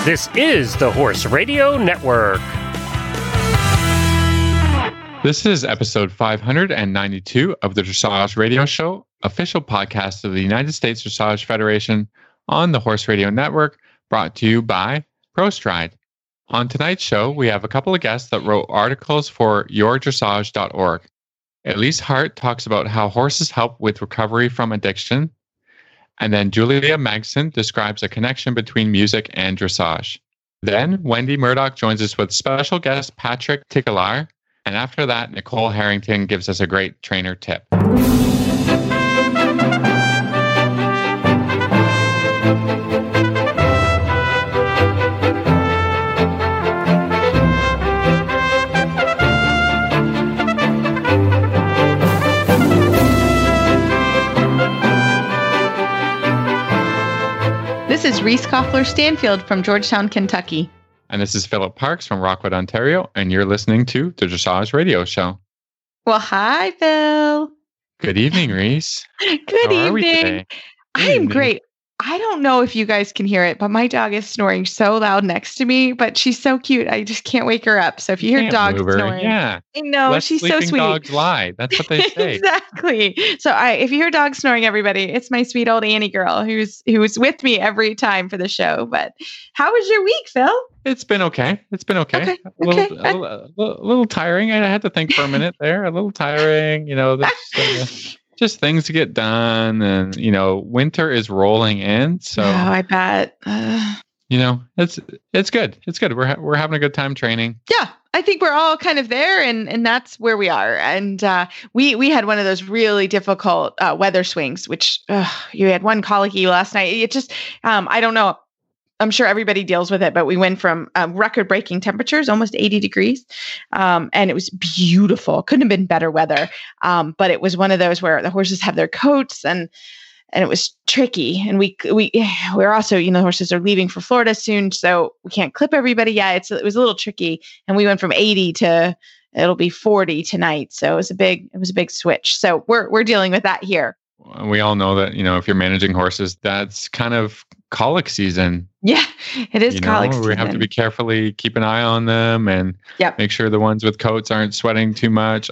This is the Horse Radio Network. This is episode 592 of the Dressage Radio Show, official podcast of the United States Dressage Federation on the Horse Radio Network, brought to you by ProStride. On tonight's show, we have a couple of guests that wrote articles for yourdressage.org. Elise Hart talks about how horses help with recovery from addiction. And then Julia Magson describes a connection between music and dressage. Then Wendy Murdoch joins us with special guest Patrick Tickelaar. And after that, Nicole Harrington gives us a great trainer tip. This is Reese Koffler-Stanfield from Georgetown, Kentucky. And this is Philip Parks from Rockwood, Ontario, and you're listening to the Dressage Radio Show. Well, hi, Phil. Good evening, Reese. Good evening. I am great. I don't know if you guys can hear it, but my dog is snoring so loud next to me, but she's so cute. I just can't wake her up. So if you hear dogs snoring, yeah. I know, she's so sweet. Dogs lie. That's what they say. Exactly. So if you hear dogs snoring, everybody, it's my sweet old Annie girl who's with me every time for the show. But how was your week, Phil? It's been okay. A little tiring. I had to think for a minute there. A little tiring, just things to get done, and winter is rolling in. So I bet. It's good. It's good. We're having a good time training. Yeah, I think we're all kind of there, and that's where we are. And we had one of those really difficult weather swings, which you had one colicky last night. It just I don't know. I'm sure everybody deals with it, but we went from record-breaking temperatures, almost 80 degrees, and it was beautiful. Couldn't have been better weather, but it was one of those where the horses have their coats, and it was tricky. And we're also, the horses are leaving for Florida soon, so we can't clip everybody yet. It was a little tricky, and we went from 80 to it'll be 40 tonight. So it was a big switch. So we're dealing with that here. We all know that, if you're managing horses, that's kind of colic season. Yeah, it is colic season. We have to be carefully keep an eye on them and make sure the ones with coats aren't sweating too much.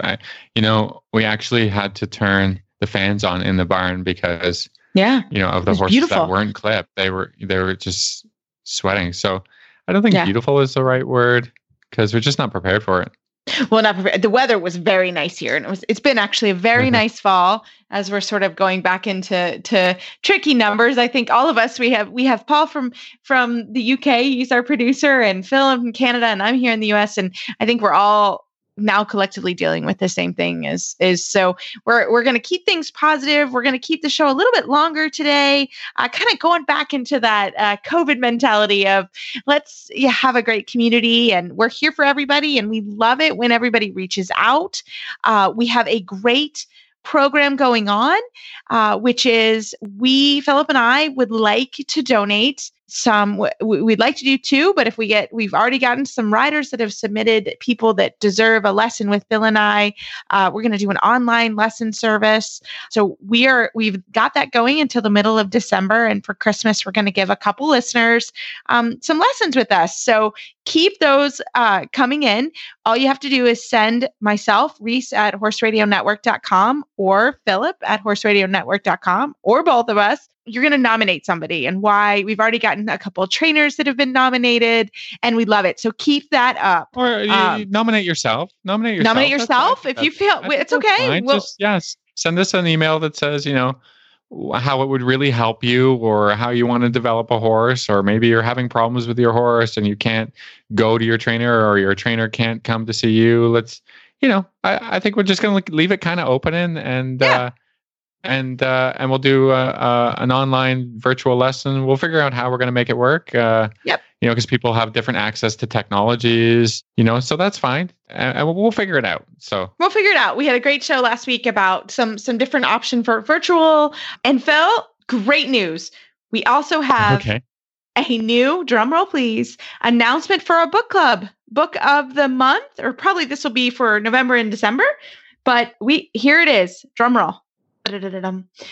We actually had to turn the fans on in the barn because, of the horses that weren't clipped, they were just sweating. So I don't think beautiful is the right word because we're just not prepared for it. Well, not prepared. The weather was very nice here, and it's been actually a very nice fall as we're sort of going back into tricky numbers. I think all of us we have Paul from the UK, he's our producer, and Phil from Canada, and I'm here in the US, and I think we're all now collectively dealing with the same thing is so we're going to keep things positive. We're going to keep the show a little bit longer today, kind of going back into that COVID mentality of let's have a great community, and we're here for everybody, and we love it when everybody reaches out. We have a great program going on, which is Philip and I would like to donate some. We'd like to do two, but if we've already gotten some riders that have submitted people that deserve a lesson with Phil and I. We're going to do an online lesson service. So we've got that going until the middle of December, and for Christmas, we're going to give a couple listeners some lessons with us. So keep those coming in. All you have to do is send myself, Reese at horseradionetwork.com, or Philip at horseradionetwork.com, or both of us. You're going to nominate somebody, and why. We've already gotten a couple of trainers that have been nominated, and we love it. So keep that up. Or nominate yourself. Nominate yourself if you feel it's okay. Just send us an email that says, how it would really help you, or how you want to develop a horse, or maybe you're having problems with your horse and you can't go to your trainer, or your trainer can't come to see you. Let's, I think we're just going to leave it kind of open and we'll do an online virtual lesson. We'll figure out how we're going to make it work. Because people have different access to technologies, so that's fine. And we'll figure it out. We'll figure it out. We had a great show last week about some different option for virtual. And Phil, great news. We also have a new, drum roll please, announcement for our book club. Book of the month, or probably this will be for November and December. But here it is. Drum roll.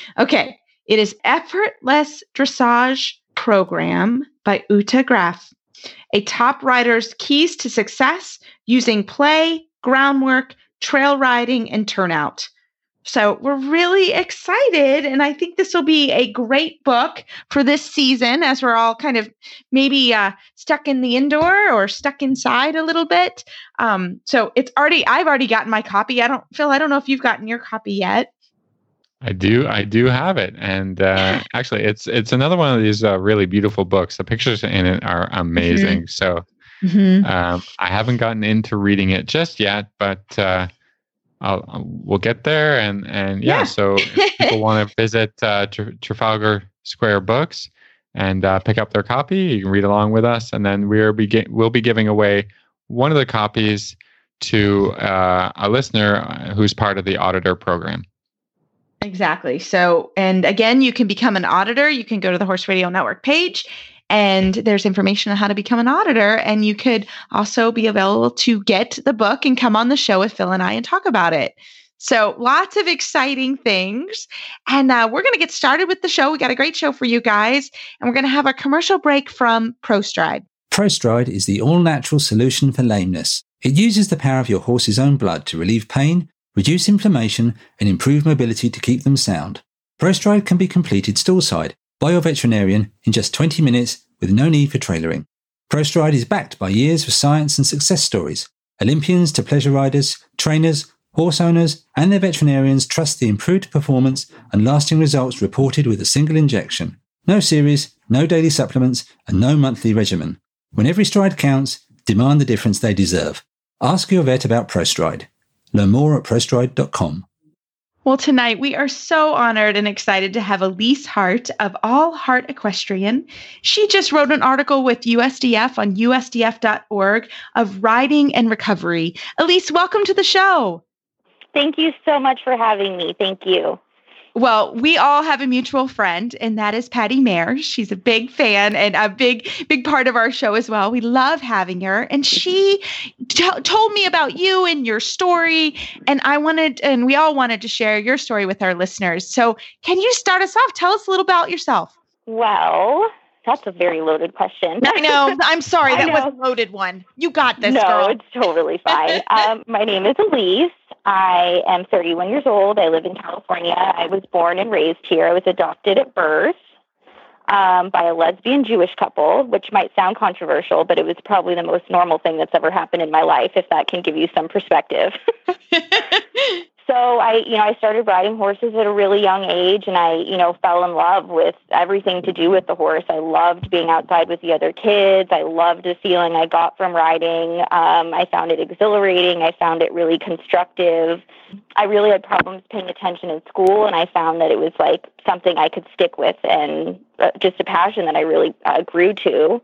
Okay. It is Effortless Dressage Program by Uta Graf. A Top Rider's Keys to Success Using Play, Groundwork, Trail Riding, and Turnout. So we're really excited, and I think this will be a great book for this season as we're all kind of maybe stuck in the indoor or stuck inside a little bit. So I've already gotten my copy. I don't know if you've gotten your copy yet. I do have it, and actually, it's another one of these really beautiful books. The pictures in it are amazing. So I haven't gotten into reading it just yet, but we'll get there. And yeah. So if people want to visit Trafalgar Square Books and pick up their copy, you can read along with us, and then we'll be giving away one of the copies to a listener who's part of the auditor program. Exactly. So, and again, you can become an auditor. You can go to the Horse Radio Network page, and there's information on how to become an auditor. And you could also be available to get the book and come on the show with Phil and I and talk about it. So lots of exciting things. And we're going to get started with the show. We got a great show for you guys. And we're going to have a commercial break from ProStride. ProStride is the all-natural solution for lameness. It uses the power of your horse's own blood to relieve pain, reduce inflammation, and improve mobility to keep them sound. ProStride can be completed stallside by your veterinarian in just 20 minutes with no need for trailering. ProStride is backed by years of science and success stories. Olympians to pleasure riders, trainers, horse owners, and their veterinarians trust the improved performance and lasting results reported with a single injection. No series, no daily supplements, and no monthly regimen. When every stride counts, demand the difference they deserve. Ask your vet about ProStride. Learn more at prostride.com. Well, tonight we are so honored and excited to have Elise Hart of All Heart Equestrian. She just wrote an article with USDF on usdf.org of riding and recovery. Elise, welcome to the show. Thank you so much for having me. Thank you. Well, we all have a mutual friend, and that is Patty Mayer. She's a big fan and a big part of our show as well. We love having her. And she told me about you and your story. And we all wanted to share your story with our listeners. So can you start us off? Tell us a little about yourself. Well, that's a very loaded question. I know. I'm sorry. That was a loaded one. You got this, girl. No, it's totally fine. My name is Elise. I am 31 years old. I live in California. I was born and raised here. I was adopted at birth by a lesbian Jewish couple, which might sound controversial, but it was probably the most normal thing that's ever happened in my life, if that can give you some perspective. So I started riding horses at a really young age, and I fell in love with everything to do with the horse. I loved being outside with the other kids. I loved the feeling I got from riding. I found it exhilarating. I found it really constructive. I really had problems paying attention in school, and I found that it was like something I could stick with and just a passion that I really grew to.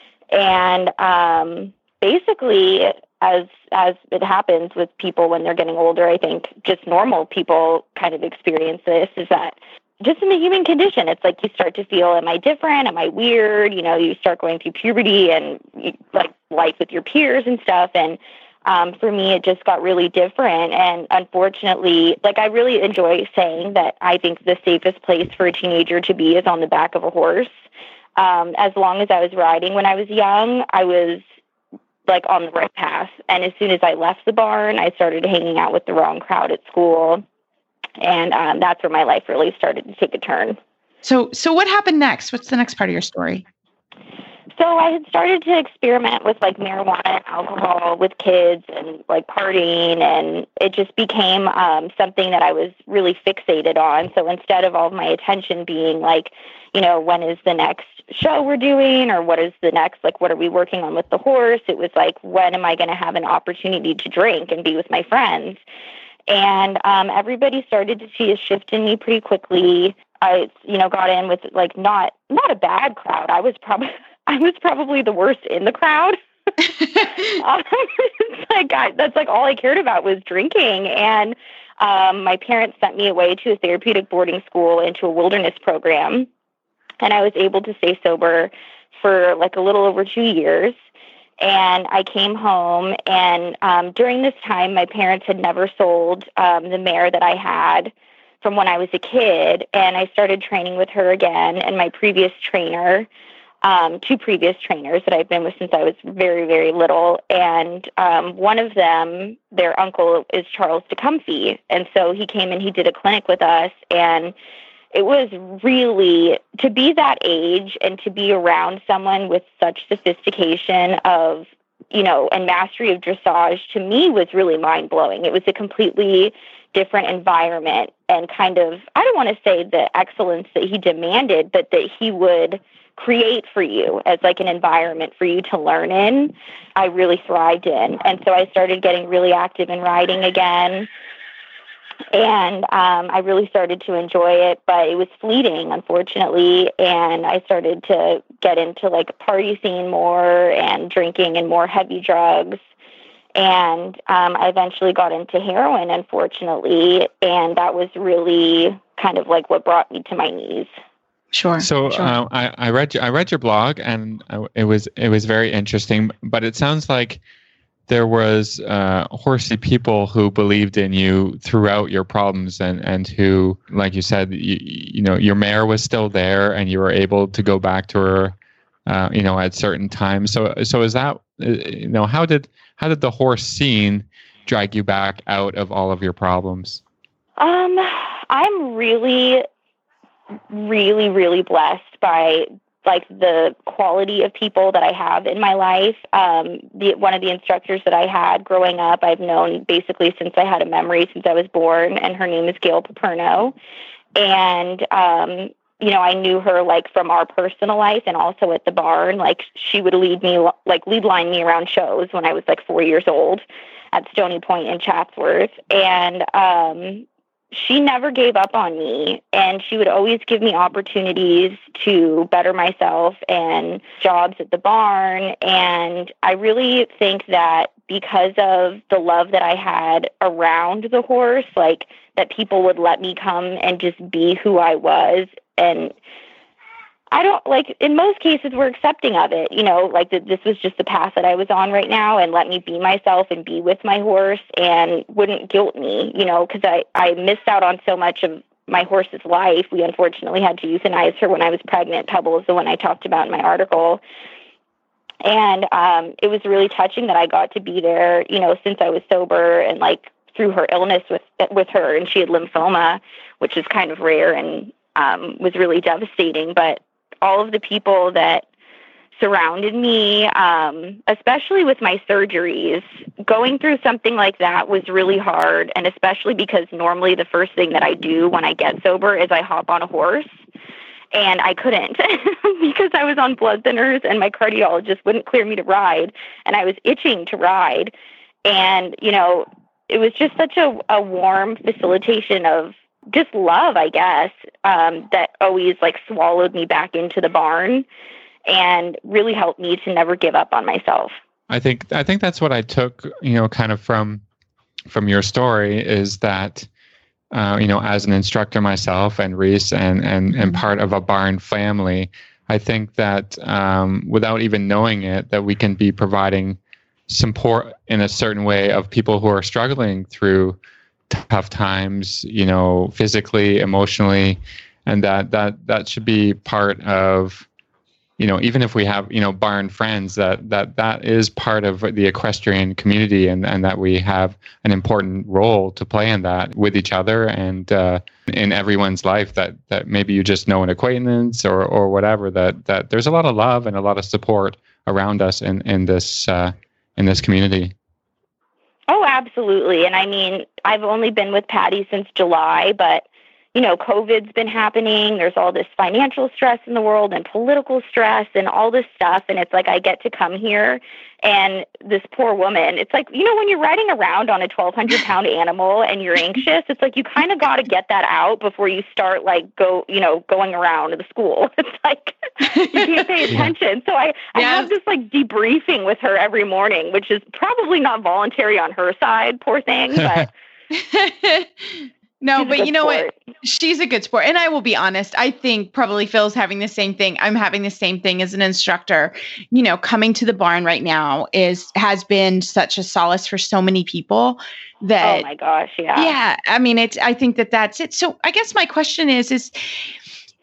And basically, as it happens with people when they're getting older, I think just normal people kind of experience this, is that just in the human condition, it's like you start to feel, am I different? Am I weird? You start going through puberty and like life with your peers and stuff. And for me, it just got really different. And unfortunately, like I really enjoy saying that I think the safest place for a teenager to be is on the back of a horse. As long as I was riding when I was young, I was like on the right path. And as soon as I left the barn, I started hanging out with the wrong crowd at school. And that's where my life really started to take a turn. So what happened next? What's the next part of your story? So I had started to experiment with like marijuana and alcohol with kids and like partying, and it just became something that I was really fixated on. So instead of all of my attention being like, when is the next show we're doing, or what is the next, like, what are we working on with the horse? It was like, when am I going to have an opportunity to drink and be with my friends? And everybody started to see a shift in me pretty quickly. I, got in with like not a bad crowd. I was probably the worst in the crowd. That's like all I cared about was drinking. And my parents sent me away to a therapeutic boarding school into a wilderness program. And I was able to stay sober for like a little over 2 years. And I came home, and during this time, my parents had never sold the mare that I had from when I was a kid. And I started training with her again and my previous trainer. two previous trainers that I've been with since I was very, very little. And one of them, their uncle is Charles Tecumseh. And so he came and he did a clinic with us. And it was really, to be that age and to be around someone with such sophistication of, and mastery of dressage, to me was really mind-blowing. It was a completely different environment and kind of, I don't want to say the excellence that he demanded, but that he would create for you as like an environment for you to learn in, I really thrived in. And so I started getting really active in riding again. And I really started to enjoy it, but it was fleeting, unfortunately. And I started to get into like party scene more and drinking and more heavy drugs. And I eventually got into heroin, unfortunately. And that was really kind of like what brought me to my knees. Sure. So sure. I read your blog, and it was very interesting. But it sounds like there was horsey people who believed in you throughout your problems, and who, like you said, your mare was still there, and you were able to go back to her, at certain times. So is that, how did the horse scene drag you back out of all of your problems? I'm really, really, really blessed by like the quality of people that I have in my life. One of the instructors that I had growing up, I've known basically since I had a memory, since I was born, and her name is Gail Paperno. And, I knew her like from our personal life and also at the barn. Like she would lead line me around shows when I was like 4 years old at Stony Point in Chatsworth. And, she never gave up on me, and she would always give me opportunities to better myself and jobs at the barn. And I really think that because of the love that I had around the horse, like that people would let me come and just be who I was. And I don't like, in most cases, we're accepting of it, like this was just the path that I was on right now, and let me be myself and be with my horse and wouldn't guilt me, because I missed out on so much of my horse's life. We unfortunately had to euthanize her when I was pregnant. Pebble is the one I talked about in my article. And it was really touching that I got to be there, since I was sober, and like through her illness with her, and she had lymphoma, which is kind of rare and was really devastating. But all of the people that surrounded me, especially with my surgeries, going through something like that was really hard. And especially because normally the first thing that I do when I get sober is I hop on a horse. And I couldn't because I was on blood thinners and my cardiologist wouldn't clear me to ride. And I was itching to ride. And, it was just such a warm facilitation of just love, I guess, that always like swallowed me back into the barn and really helped me to never give up on myself. I think that's what I took, kind of from your story, is that, as an instructor myself and Reese and part of a barn family, I think that without even knowing it, that we can be providing support in a certain way of people who are struggling through tough times, physically, emotionally, and that should be part of, even if we have, barn friends, that is part of the equestrian community, and that we have an important role to play in that with each other and in everyone's life, that maybe you just know an acquaintance or whatever, that there's a lot of love and a lot of support around us in this community. Oh, absolutely. And I mean, I've only been with Patty since July, but, COVID's been happening. There's all this financial stress in the world and political stress and all this stuff. And it's like, I get to come here, and this poor woman, it's like, when you're riding around on a 1,200-pound animal and you're anxious, it's like, you kind of got to get that out before you start going around the school. It's like, you can't pay attention. So I have this like debriefing with her every morning, which is probably not voluntary on her side, poor thing, but no, but you know what? She's a good sport. And I will be honest, I think probably Phil's having the same thing. I'm having the same thing as an instructor. Coming to the barn right now has been such a solace for so many people that, oh my gosh, yeah. Yeah. I mean, I think that's it. So I guess my question is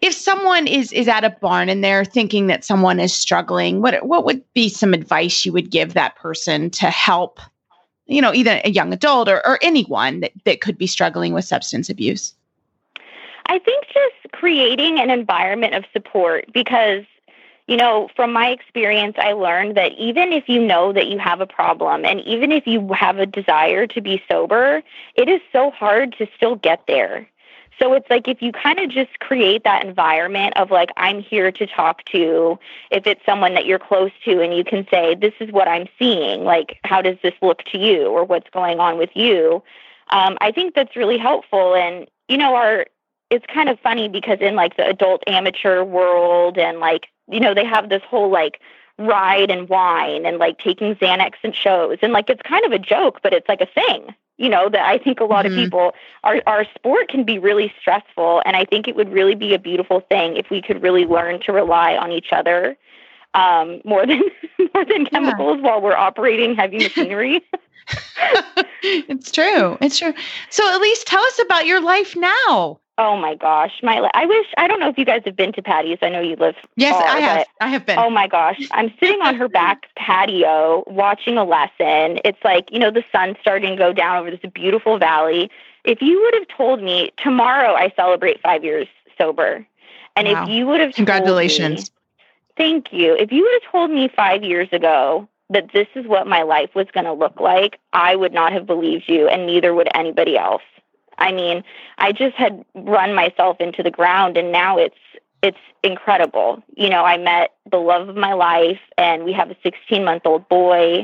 if someone is at a barn and they're thinking that someone is struggling, what would be some advice you would give that person to help, either a young adult or anyone that could be struggling with substance abuse? I think just creating an environment of support, because, from my experience, I learned that even if you know that you have a problem and even if you have a desire to be sober, it is so hard to still get there. So it's like if you kind of just create that environment of like, I'm here to talk to, if it's someone that you're close to and you can say, this is what I'm seeing, like, how does this look to you or what's going on with you? I think that's really helpful. And, it's kind of funny because in like the adult amateur world and like, they have this whole like ride and wine and like taking Xanax and shows. And like, it's kind of a joke, but it's like a thing. That I think a lot of people, our sport can be really stressful. And I think it would really be a beautiful thing if we could really learn to rely on each other more than chemicals while we're operating heavy machinery. It's true. So Elise, tell us about your life now. Oh my gosh. I don't know if you guys have been to Patty's. I know you live Yes, far, I have been. Oh my gosh. I'm sitting on her back patio watching a lesson. It's like, the sun's starting to go down over this beautiful valley. If you would have told me tomorrow I celebrate 5 years sober. And Wow. if you would have Congratulations. Thank you. If you would have told me 5 years ago that this is what my life was going to look like, I would not have believed you, and neither would anybody else. I mean, I just had run myself into the ground, and now it's incredible. I met the love of my life, and we have a 16-month-old boy.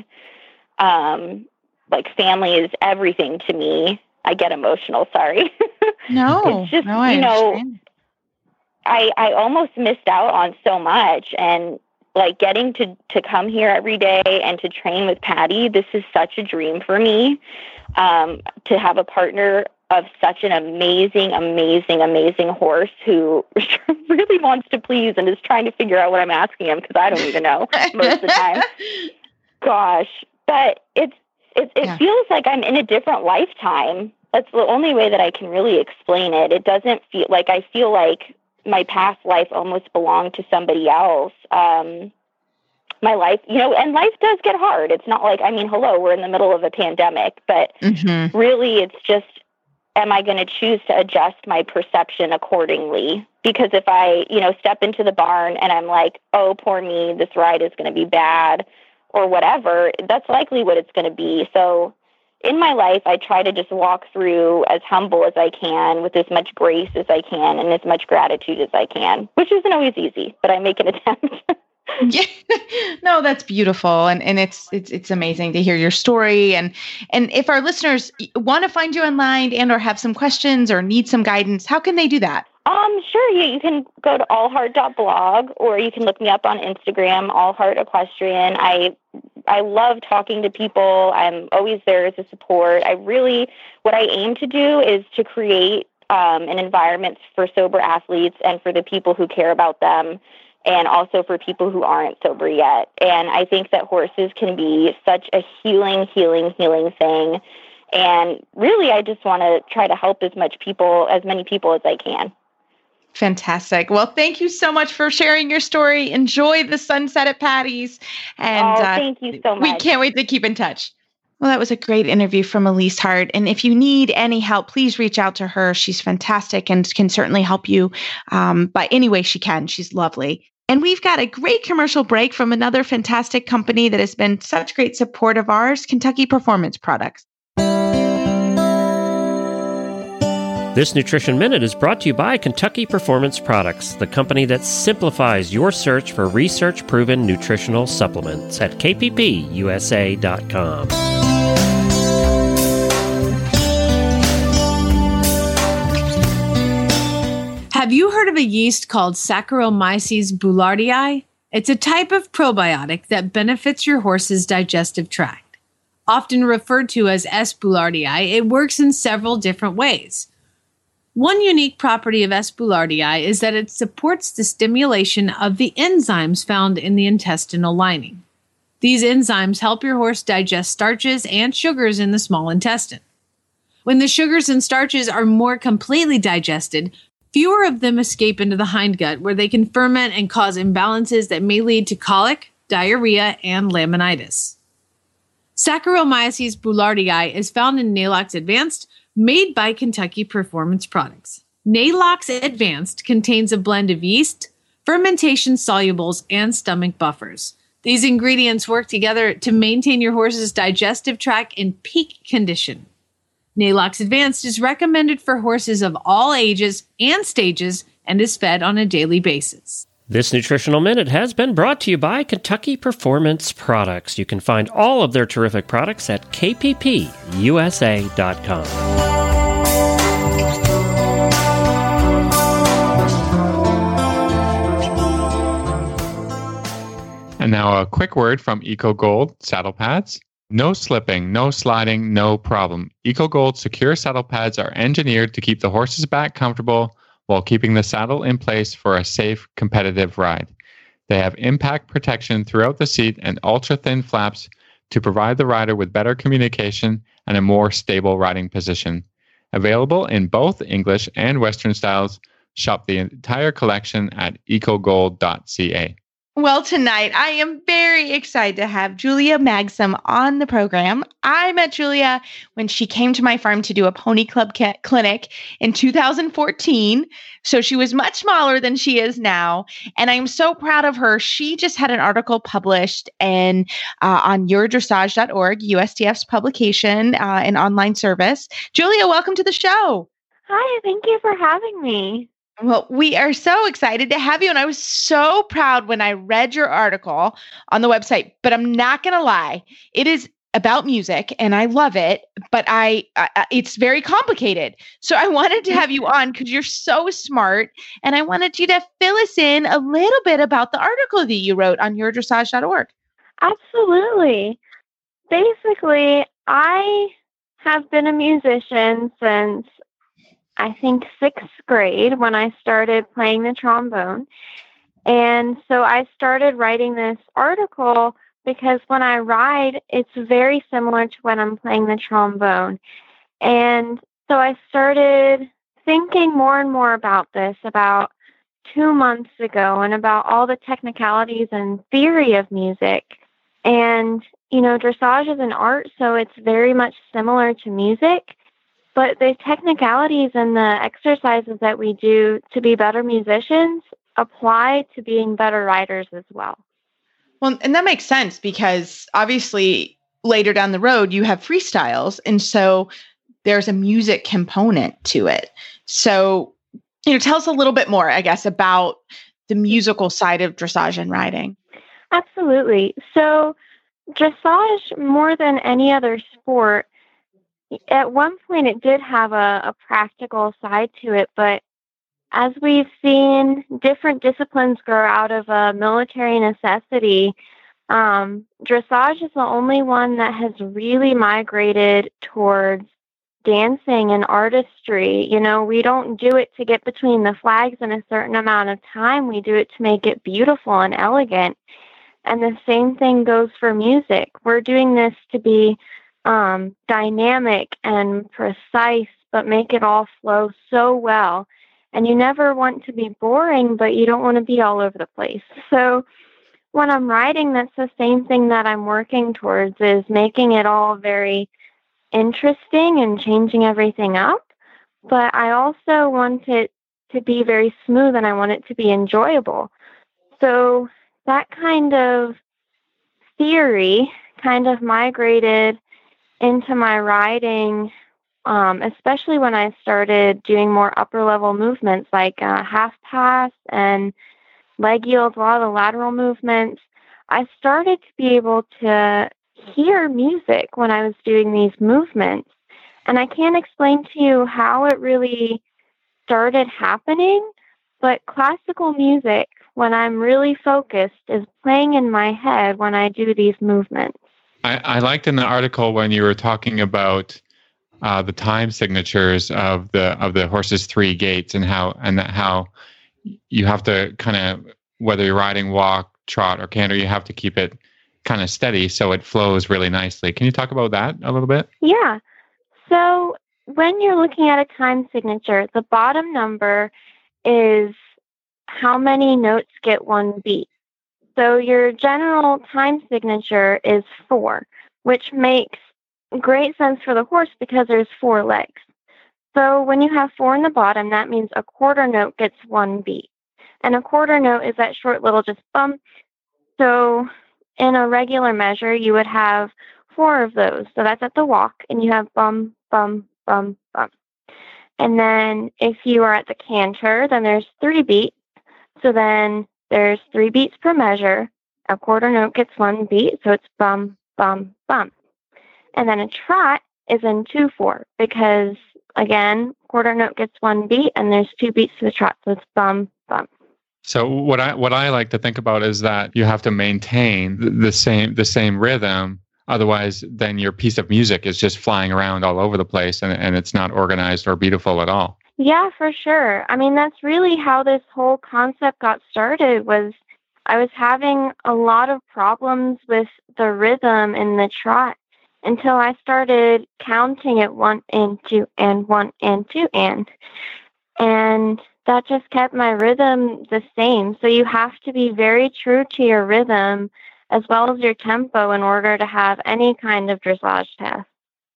Like, family is everything to me. I get emotional. Sorry. No, it's just, I understand. I almost missed out on so much, and like getting to come here every day and to train with Patty, this is such a dream for me. To have a partner of such an amazing, amazing, amazing horse who really wants to please and is trying to figure out what I'm asking him, because I don't even know most of the time. Gosh, but it feels like I'm in a different lifetime. That's the only way that I can really explain it. It doesn't feel like, I feel like my past life almost belonged to somebody else. My life, and life does get hard. It's not like, hello, we're in the middle of a pandemic, but really it's just, am I going to choose to adjust my perception accordingly? Because if I, step into the barn and I'm like, oh, poor me, this ride is going to be bad or whatever, that's likely what it's going to be. So in my life, I try to just walk through as humble as I can, with as much grace as I can, and as much gratitude as I can, which isn't always easy, but I make an attempt. Yeah, no, that's beautiful. And it's amazing to hear your story. And if our listeners want to find you online and or have some questions or need some guidance, how can they do that? Sure. You can go to allheart.blog, or you can look me up on Instagram, Allheart Equestrian. I love talking to people. I'm always there as a support. What I aim to do is to create an environment for sober athletes and for the people who care about them, and also for people who aren't sober yet. And I think that horses can be such a healing thing. And really, I just want to try to help as many people as I can. Fantastic. Well, thank you so much for sharing your story. Enjoy the sunset at Patty's. And thank you so much. We can't wait to keep in touch. Well, that was a great interview from Elise Hart. And if you need any help, please reach out to her. She's fantastic and can certainly help you by any way she can. She's lovely. And we've got a great commercial break from another fantastic company that has been such great support of ours, Kentucky Performance Products. This Nutrition Minute is brought to you by Kentucky Performance Products, the company that simplifies your search for research-proven nutritional supplements at kppusa.com. Have you heard of a yeast called Saccharomyces boulardii? It's a type of probiotic that benefits your horse's digestive tract. Often referred to as S. boulardii, it works in several different ways. One unique property of S. boulardii is that it supports the stimulation of the enzymes found in the intestinal lining. These enzymes help your horse digest starches and sugars in the small intestine. When the sugars and starches are more completely digested, fewer of them escape into the hindgut, where they can ferment and cause imbalances that may lead to colic, diarrhea, and laminitis. Saccharomyces boulardii is found in Nalox Advanced, made by Kentucky Performance Products. Nalox Advanced contains a blend of yeast, fermentation solubles, and stomach buffers. These ingredients work together to maintain your horse's digestive tract in peak condition. Nalox Advanced is recommended for horses of all ages and stages and is fed on a daily basis. This Nutritional Minute has been brought to you by Kentucky Performance Products. You can find all of their terrific products at kppusa.com. And now a quick word from EcoGold saddle pads. No slipping, no sliding, no problem. EcoGold secure saddle pads are engineered to keep the horse's back comfortable while keeping the saddle in place for a safe, competitive ride. They have impact protection throughout the seat and ultra-thin flaps to provide the rider with better communication and a more stable riding position. Available in both English and Western styles, shop the entire collection at ecogold.ca. Well, tonight I am very excited to have Julia Magsom on the program. I met Julia when she came to my farm to do a pony club clinic in 2014. So she was much smaller than she is now. And I'm so proud of her. She just had an article published on yourdressage.org, USDF's publication, an online service. Julia, welcome to the show. Hi, thank you for having me. Well, we are so excited to have you. And I was so proud when I read your article on the website, but I'm not going to lie. It is about music and I love it, but it's very complicated. So I wanted to have you on because you're so smart. And I wanted you to fill us in a little bit about the article that you wrote on yourdressage.org. Absolutely. Basically, I have been a musician since I think 6th grade when I started playing the trombone. And so I started writing this article because when I ride, it's very similar to when I'm playing the trombone. And so I started thinking more and more about this about 2 months ago and about all the technicalities and theory of music. And, dressage is an art, so it's very much similar to music. But the technicalities and the exercises that we do to be better musicians apply to being better riders as well. Well, and that makes sense because obviously later down the road, you have freestyles. And so there's a music component to it. So, tell us a little bit more, I guess, about the musical side of dressage and riding. Absolutely. So dressage, more than any other sport, at one point, it did have a practical side to it, but as we've seen different disciplines grow out of a military necessity, dressage is the only one that has really migrated towards dancing and artistry. We don't do it to get between the flags in a certain amount of time. We do it to make it beautiful and elegant. And the same thing goes for music. We're doing this to be dynamic and precise, but make it all flow so well. And you never want to be boring, but you don't want to be all over the place. So when I'm writing, that's the same thing that I'm working towards, is making it all very interesting and changing everything up. But I also want it to be very smooth and I want it to be enjoyable. So that kind of theory kind of migrated into my riding, especially when I started doing more upper level movements like half pass and leg yield, a lot of the lateral movements. I started to be able to hear music when I was doing these movements. And I can't explain to you how it really started happening, but classical music, when I'm really focused, is playing in my head when I do these movements. I liked in the article when you were talking about the time signatures of the horse's 3 gaits and how you have to kind of, whether you're riding, walk, trot, or canter, you have to keep it kind of steady so it flows really nicely. Can you talk about that a little bit? Yeah. So when you're looking at a time signature, the bottom number is how many notes get one beat. So your general time signature is 4, which makes great sense for the horse because there's 4 legs. So when you have 4 in the bottom, that means a quarter note gets one beat. And a quarter note is that short little just bum. So in a regular measure, you would have 4 of those. So that's at the walk, and you have bum, bum, bum, bum. And then if you are at the canter, then there's 3 beats. So then there's 3 beats per measure. A quarter note gets one beat, so it's bum, bum, bum. And then a trot is in 2/4 because, again, quarter note gets one beat, and there's 2 beats to the trot, so it's bum, bum. So what I like to think about is that you have to maintain the same rhythm. Otherwise, then your piece of music is just flying around all over the place, and it's not organized or beautiful at all. Yeah, for sure. I mean, that's really how this whole concept got started. Was I was having a lot of problems with the rhythm in the trot until I started counting it 1 and 2 and 1 and 2 and that just kept my rhythm the same. So you have to be very true to your rhythm as well as your tempo in order to have any kind of dressage test.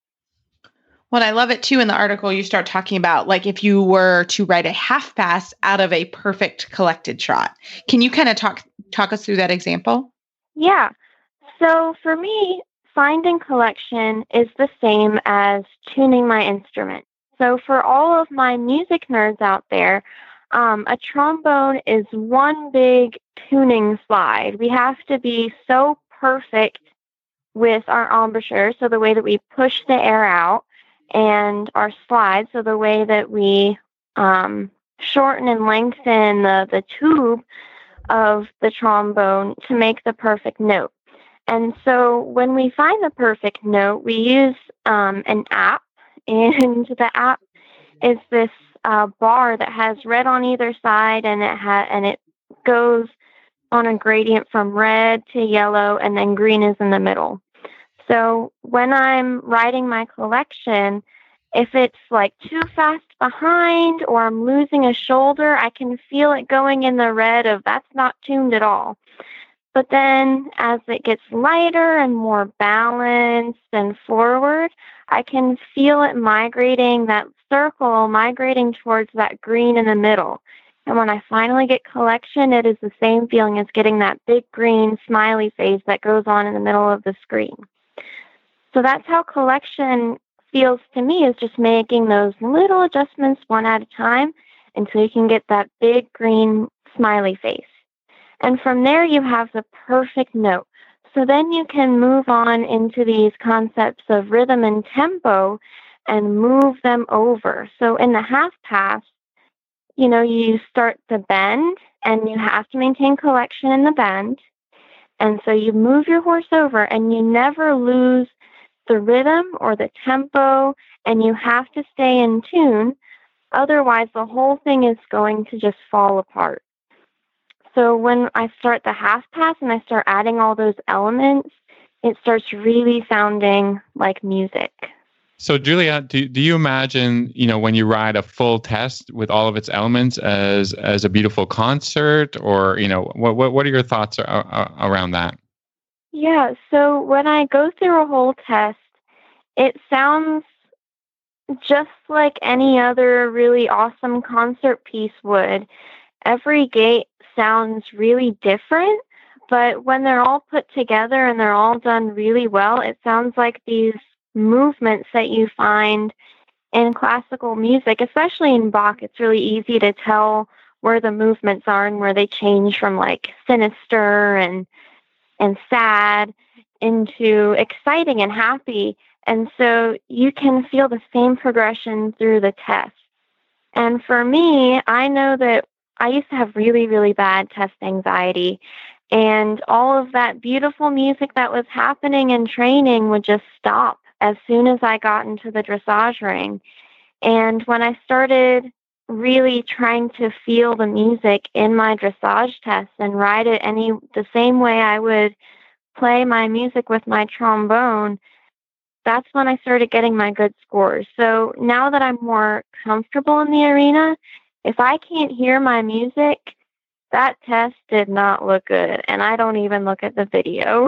Well, I love it too. In the article, you start talking about like if you were to write a half pass out of a perfect collected trot. Can you kind of talk us through that example? Yeah. So for me, finding collection is the same as tuning my instrument. So for all of my music nerds out there, a trombone is one big tuning slide. We have to be so perfect with our embouchure, so the way that we push the air out, and our slide, so the way that we shorten and lengthen the tube of the trombone to make the perfect note. And so when we find the perfect note, we use an app, and the app is this bar that has red on either side, and it goes on a gradient from red to yellow, and then green is in the middle. So when I'm writing my collection, if it's like too fast behind or I'm losing a shoulder, I can feel it going in the red of that's not tuned at all. But then as it gets lighter and more balanced and forward, I can feel it migrating, that circle migrating towards that green in the middle. And when I finally get collection, it is the same feeling as getting that big green smiley face that goes on in the middle of the screen. So that's how collection feels to me, is just making those little adjustments one at a time until you can get that big green smiley face. And from there, you have the perfect note. So then you can move on into these concepts of rhythm and tempo and move them over. So in the half pass, you start the bend and you have to maintain collection in the bend. And so you move your horse over and you never lose the rhythm or the tempo, and you have to stay in tune. Otherwise, the whole thing is going to just fall apart. So when I start the half pass and I start adding all those elements, it starts really sounding like music. So Julia, do you imagine, when you ride a full test with all of its elements as a beautiful concert, or, what are your thoughts around that? Yeah, so when I go through a whole test, it sounds just like any other really awesome concert piece would. Every gate sounds really different, but when they're all put together and they're all done really well, it sounds like these movements that you find in classical music, especially in Bach. It's really easy to tell where the movements are and where they change from like sinister and sad into exciting and happy. And so you can feel the same progression through the test. And for me, I know that I used to have really, really bad test anxiety, and all of that beautiful music that was happening in training would just stop as soon as I got into the dressage ring. And when I started really trying to feel the music in my dressage tests and ride it the same way I would play my music with my trombone, that's when I started getting my good scores. So now that I'm more comfortable in the arena, if I can't hear my music, that test did not look good. And I don't even look at the video.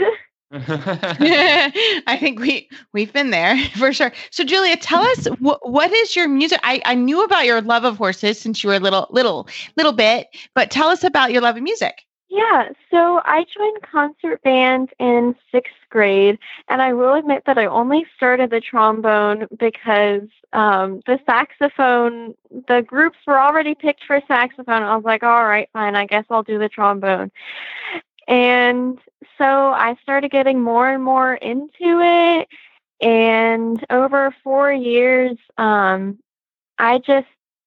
I think we've been there for sure. So Julia, tell us what is your music? I knew about your love of horses since you were a little bit, but tell us about your love of music. Yeah, so I joined concert band in 6th grade, and I will admit that I only started the trombone because the saxophone, the groups were already picked for saxophone. I was like, all right, fine, I guess I'll do the trombone. And so I started getting more and more into it, and over 4 years, I just,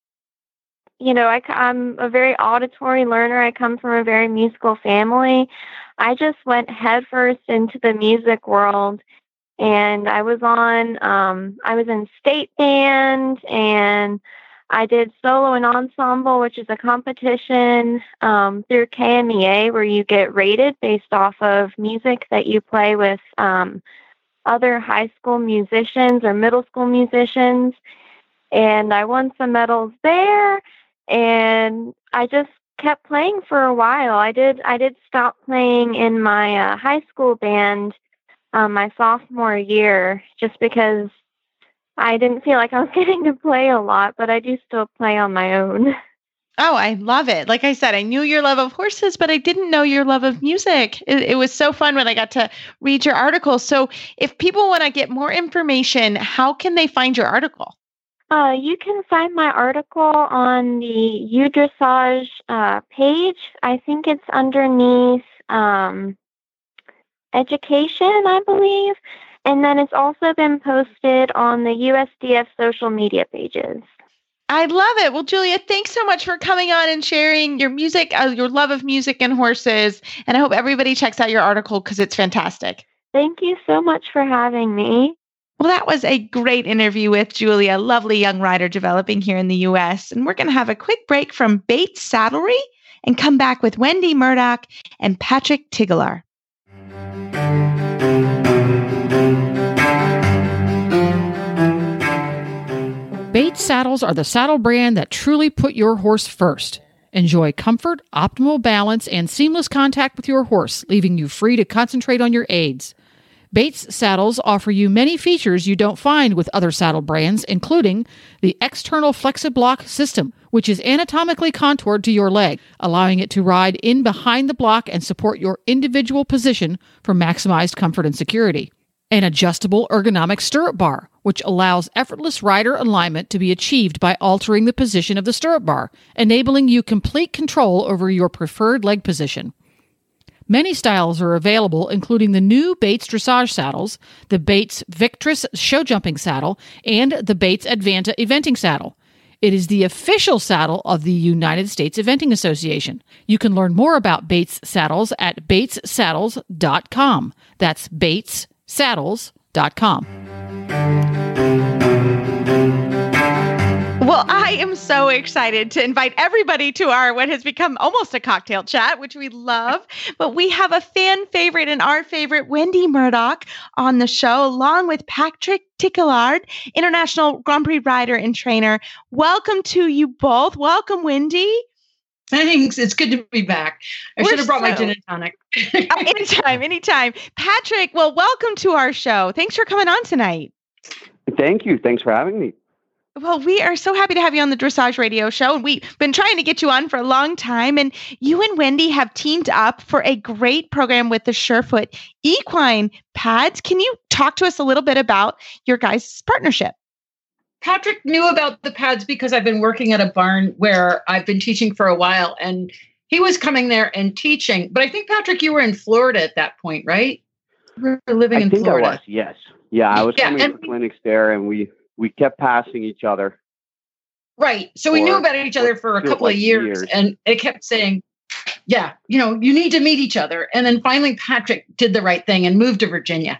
I'm a very auditory learner. I come from a very musical family. I just went headfirst into the music world, and I was in state band, and I did solo and ensemble, which is a competition through KMEA where you get rated based off of music that you play with other high school musicians or middle school musicians. And I won some medals there, and I just kept playing for a while. I did stop playing in my high school band my sophomore year just because I didn't feel like I was getting to play a lot, but I do still play on my own. Oh, I love it. Like I said, I knew your love of horses, but I didn't know your love of music. It was so fun when I got to read your article. So if people want to get more information, how can they find your article? You can find my article on the UDressage page. I think it's underneath education, I believe. And then it's also been posted on the USDF social media pages. I love it. Well, Julia, thanks so much for coming on and sharing your music, your love of music and horses. And I hope everybody checks out your article because it's fantastic. Thank you so much for having me. Well, that was a great interview with Julia, lovely young rider developing here in the U.S. And we're going to have a quick break from Bates Saddlery and come back with Wendy Murdoch and Patrick Tigelaar. Bates saddles are the saddle brand that truly put your horse first. Enjoy comfort, optimal balance, and seamless contact with your horse, leaving you free to concentrate on your aids. Bates saddles offer you many features you don't find with other saddle brands, including the external FlexiBlock system, which is anatomically contoured to your leg, allowing it to ride in behind the block and support your individual position for maximized comfort and security. An adjustable ergonomic stirrup bar, which allows effortless rider alignment to be achieved by altering the position of the stirrup bar, enabling you complete control over your preferred leg position. Many styles are available, including the new Bates Dressage saddles, the Bates Victress show jumping saddle, and the Bates Advanta eventing saddle. It is the official saddle of the United States Eventing Association. You can learn more about Bates saddles at batessaddles.com. That's batessaddles.com. Well, I am so excited to invite everybody to our what has become almost a cocktail chat, which we love. But we have a fan favorite and our favorite, Wendy Murdoch, on the show, along with Patrick Tigelaar, International Grand Prix rider and trainer. Welcome to you both. Welcome, Wendy. Thanks. It's good to be back. I should have brought my gin and tonic. Anytime. Patrick, well, welcome to our show. Thanks for coming on tonight. Thank you. Thanks for having me. Well, we are so happy to have you on the Dressage Radio Show. And we've been trying to get you on for a long time. And you and Wendy have teamed up for a great program with the Surefoot equine pads. Can you talk to us a little bit about your guys' partnership? Patrick knew about the pads because I've been working at a barn where I've been teaching for a while. And he was coming there and teaching. But I think, Patrick, you were in Florida at that point, right? You were living in Florida. I was, yes. Yeah, I was coming for clinics there, and we kept passing each other. Right. So we knew about each other for a couple of years, and it kept saying, yeah, you need to meet each other. And then finally, Patrick did the right thing and moved to Virginia.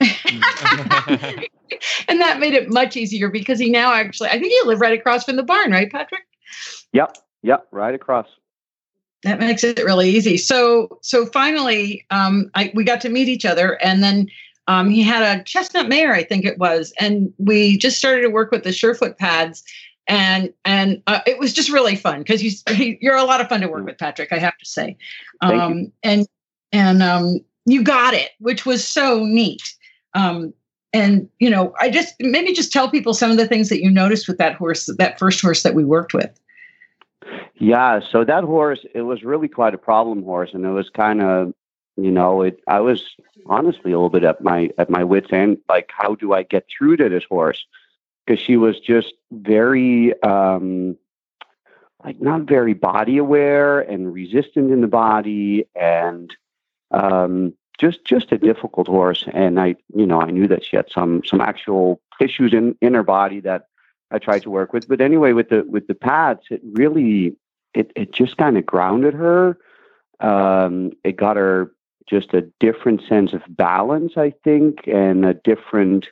And that made it much easier because he now actually, I think you live right across from the barn, right, Patrick? Yep, right across. That makes it really easy. So finally, we got to meet each other, and then he had a chestnut mare, I think it was, and we just started to work with the Surefoot pads. And it was just really fun because you're a lot of fun to work with, Patrick, I have to say. And you got it, which was so neat. And, you know, maybe just tell people some of the things that you noticed with that horse, that first horse that we worked with. Yeah. So that horse, it was really quite a problem horse. And it was kind of, you know, I was honestly a little bit at my wit's end, like, how do I get through to this horse? Because she was just very, like, not very body aware and resistant in the body, and just a difficult horse. And I knew that she had some actual issues in her body that I tried to work with. But anyway, with the pads, it really it just kind of grounded her. It got her just a different sense of balance, I think, and a different,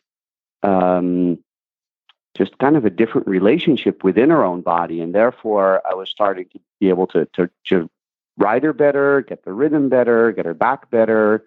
just kind of a different relationship within her own body. And therefore, I was starting to be able to ride her better, get the rhythm better, get her back better.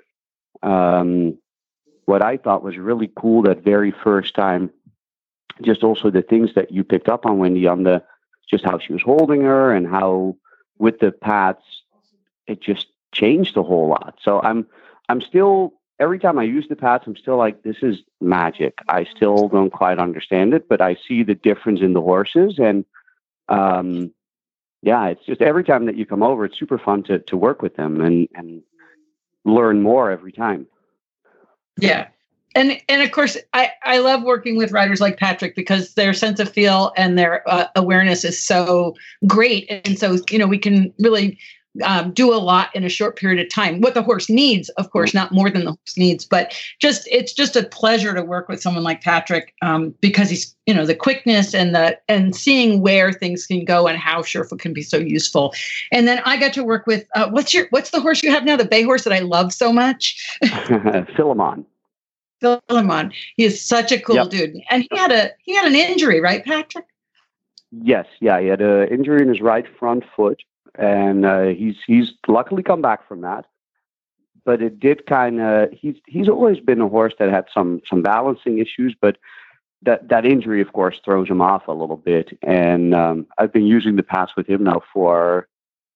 What I thought was really cool that very first time, just also the things that you picked up on, Wendy, on just how she was holding her and how with the pads, it just changed a whole lot. So I'm still, every time I use the pads, I'm still like, this is magic. I still don't quite understand it, but I see the difference in the horses. And yeah, it's just every time that you come over, it's super fun to work with them and learn more every time. Yeah. And of course, I love working with riders like Patrick because their sense of feel and their awareness is so great. And so, you know, we can really do a lot in a short period of time. What the horse needs, of course, not more than the horse needs, but it's just a pleasure to work with someone like Patrick because he's, you know, the quickness and seeing where things can go and how Surefoot can be so useful. And then I got to work with what's the horse you have now, the bay horse that I love so much? Philemon. Philemon. He is such a cool dude. And he had an injury, right, Patrick? Yes. Yeah. He had an injury in his right front foot, and he's luckily come back from that. But it did kind of, he's always been a horse that had some balancing issues, but that injury, of course, throws him off a little bit. And I've been using the pads with him now for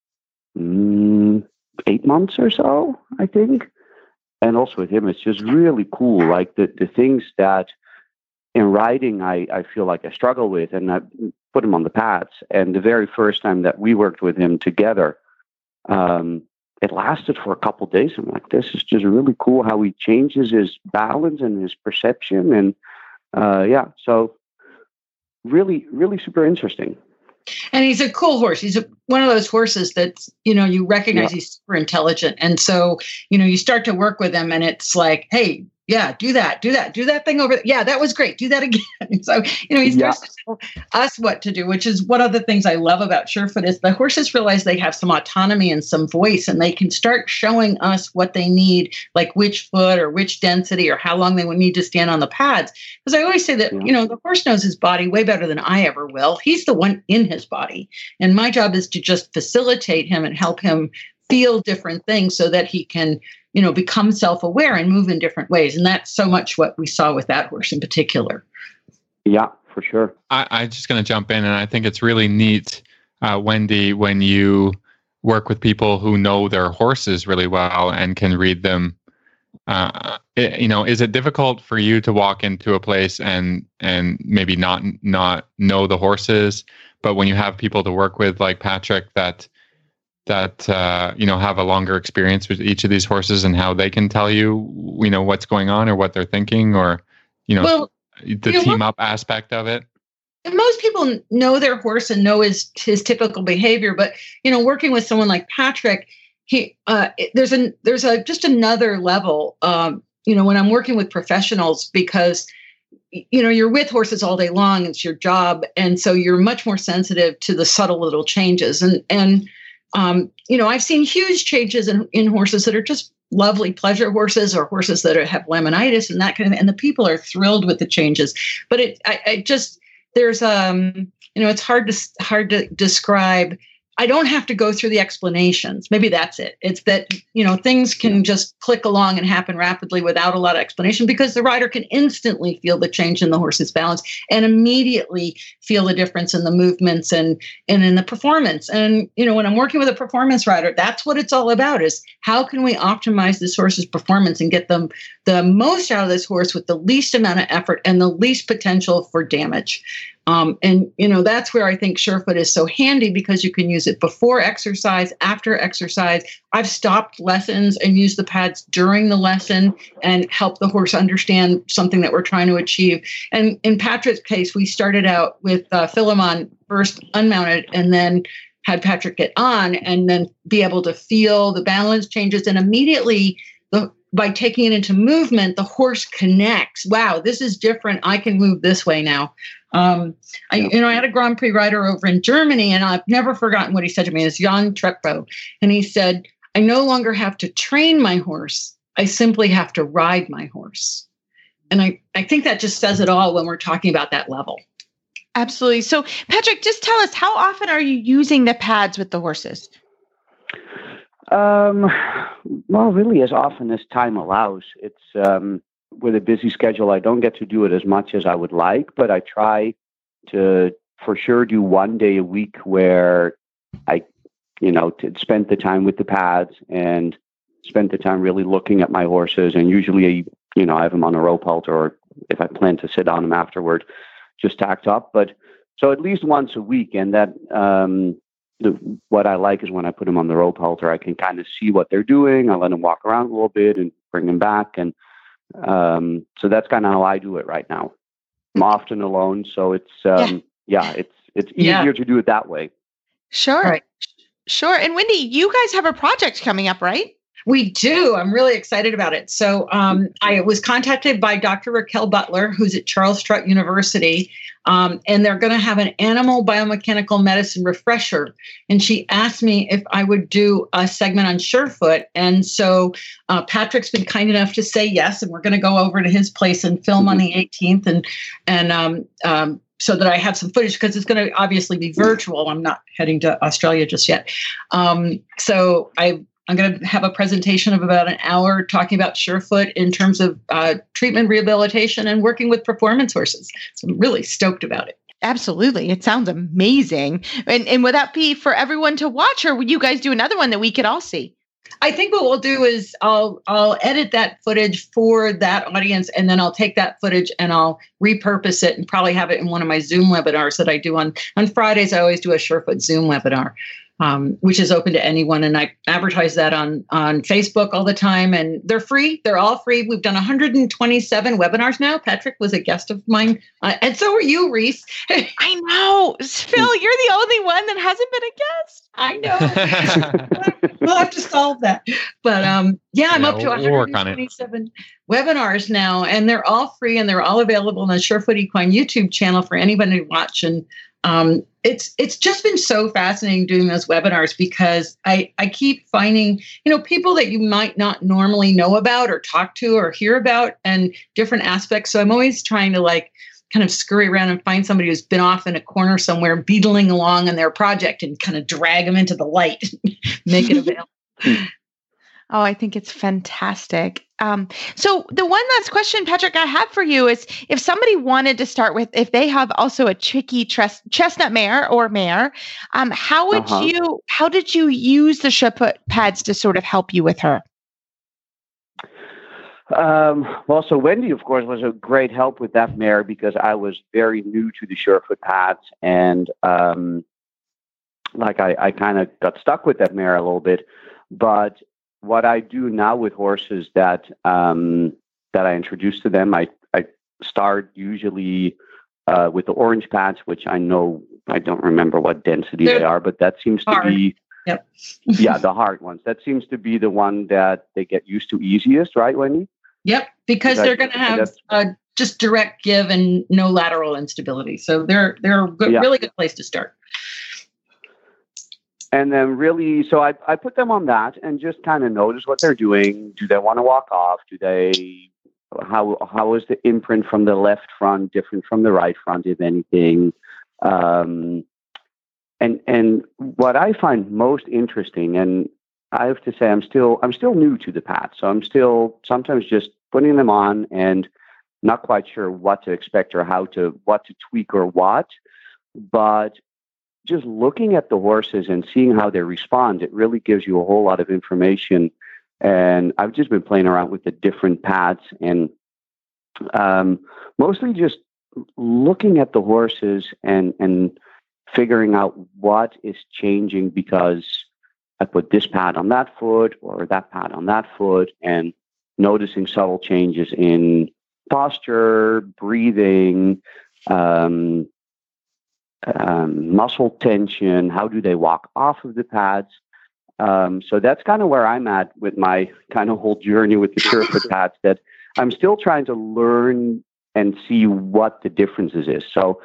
8 months or so, I think. And also with him, it's just really cool. Like the things that in riding, I feel like I struggle with, and I put him on the pads. And the very first time that we worked with him together, it lasted for a couple of days. I'm like, this is just really cool how he changes his balance and his perception. And so really, really super interesting. And he's a cool horse. He's one of those horses that's, you know, you recognize he's super intelligent. And so, you know, you start to work with him and it's like, hey, yeah, do that thing over there. Yeah, that was great. Do that again. So, you know, he starts to tell us what to do, which is one of the things I love about Surefoot is the horses realize they have some autonomy and some voice, and they can start showing us what they need, like which foot or which density or how long they would need to stand on the pads. Because I always say that, you know, the horse knows his body way better than I ever will. He's the one in his body. And my job is to just facilitate him and help him feel different things so that he can, you know, become self-aware and move in different ways. And that's so much what we saw with that horse in particular. Yeah, for sure. I'm just going to jump in, and I think it's really neat, Wendy, when you work with people who know their horses really well and can read them. You know, is it difficult for you to walk into a place and maybe not know the horses, but when you have people to work with like Patrick that you know, have a longer experience with each of these horses and how they can tell you, you know, what's going on or what they're thinking, or, you know, the team up aspect of it? Most people know their horse and know his typical behavior, but, you know, working with someone like Patrick, there's just another level, you know, when I'm working with professionals, because, you know, you're with horses all day long, it's your job. And so you're much more sensitive to the subtle little changes. And you know, I've seen huge changes in horses that are just lovely pleasure horses or horses that have laminitis and that kind of, and the people are thrilled with the changes. But there's, you know, it's hard to describe. I don't have to go through the explanations. Maybe that's it. It's that, things can just click along and happen rapidly without a lot of explanation, because the rider can instantly feel the change in the horse's balance and immediately feel the difference in the movements and in the performance. And, when I'm working with a performance rider, that's what it's all about, is how can we optimize this horse's performance and get them the most out of this horse with the least amount of effort and the least potential for damage. That's where I think Surefoot is so handy, because you can use it before exercise, after exercise. I've stopped lessons and used the pads during the lesson and help the horse understand something that we're trying to achieve. And in Patrick's case, we started out with Philemon first unmounted, and then had Patrick get on and then be able to feel the balance changes. And immediately, by taking it into movement, the horse connects. Wow, this is different. I can move this way now. I had a Grand Prix rider over in Germany, and I've never forgotten what he said to me. It's Jan Trekbo. And he said, I no longer have to train my horse. I simply have to ride my horse. And I think that just says it all when we're talking about that level. Absolutely. So, Patrick, just tell us, how often are you using the pads with the horses? Well, really as often as time allows. It's with a busy schedule, I don't get to do it as much as I would like, but I try to for sure do one day a week where I, to spend the time with the pads and spend the time really looking at my horses. And usually, I have them on a rope halter, or if I plan to sit on them afterward, just tacked up. But so at least once a week. And that, what I like is when I put them on the rope halter, I can kind of see what they're doing. I let them walk around a little bit and bring them back. And so that's kind of how I do it right now. I'm often alone, so it's it's easier to do it that way. Sure. Right. Sure. And Wendy, you guys have a project coming up, right? We do. I'm really excited about it. So I was contacted by Dr. Raquel Butler, who's at Charles Strutt University, and they're going to have an animal biomechanical medicine refresher. And she asked me if I would do a segment on Surefoot. And so Patrick's been kind enough to say yes, and we're going to go over to his place and film on the 18th, and so that I have some footage, because it's going to obviously be virtual. I'm not heading to Australia just yet. So I'm going to have a presentation of about an hour talking about Surefoot in terms of treatment, rehabilitation, and working with performance horses. So I'm really stoked about it. Absolutely. It sounds amazing. And would that be for everyone to watch, or would you guys do another one that we could all see? I think what we'll do is I'll edit that footage for that audience, and then I'll take that footage and I'll repurpose it and probably have it in one of my Zoom webinars that I do on Fridays. I always do a Surefoot Zoom webinar, which is open to anyone. And I advertise that on Facebook all the time, and they're free. They're all free. We've done 127 webinars now. Patrick was a guest of mine. And so are you, Reese. I know. Phil, you're the only one that hasn't been a guest. I know. We'll have to solve that. But I'm up to 127 webinars now, and they're all free, and they're all available on the Surefoot Equine YouTube channel for anybody to watch. And it's just been so fascinating doing those webinars, because I keep finding, people that you might not normally know about or talk to or hear about, and different aspects. So I'm always trying to kind of scurry around and find somebody who's been off in a corner somewhere, beetling along on their project, and kind of drag them into the light, make it available. Oh, I think it's fantastic. So the one last question, Patrick, I have for you is, if somebody wanted to start with, if they have also a tricky chestnut mare or mare, how did you use the Surefoot pads to sort of help you with her? So Wendy, of course, was a great help with that mare, because I was very new to the Surefoot pads, and I kind of got stuck with that mare a little bit. But what I do now with horses that I introduce to them, I start usually with the orange pads, which I don't remember what density they are, but that seems to be the hard ones. That seems to be the one that they get used to easiest, right, Wendy? Yep, because they're going to have just direct give and no lateral instability. So they're a really good place to start. And then really, so I put them on that and just kind of notice what they're doing. Do they want to walk off? How is the imprint from the left front different from the right front, if anything? And And what I find most interesting, and I have to say, I'm still new to the pads, so I'm still sometimes just putting them on and not quite sure what to expect or what to tweak or what. But just looking at the horses and seeing how they respond, it really gives you a whole lot of information. And I've just been playing around with the different pads and mostly just looking at the horses and figuring out what is changing because I put this pad on that foot or that pad on that foot, and noticing subtle changes in posture, breathing, muscle tension. How do they walk off of the pads? So that's kind of where I'm at with my kind of whole journey with the Surefoot pads, that I'm still trying to learn and see what the differences is. So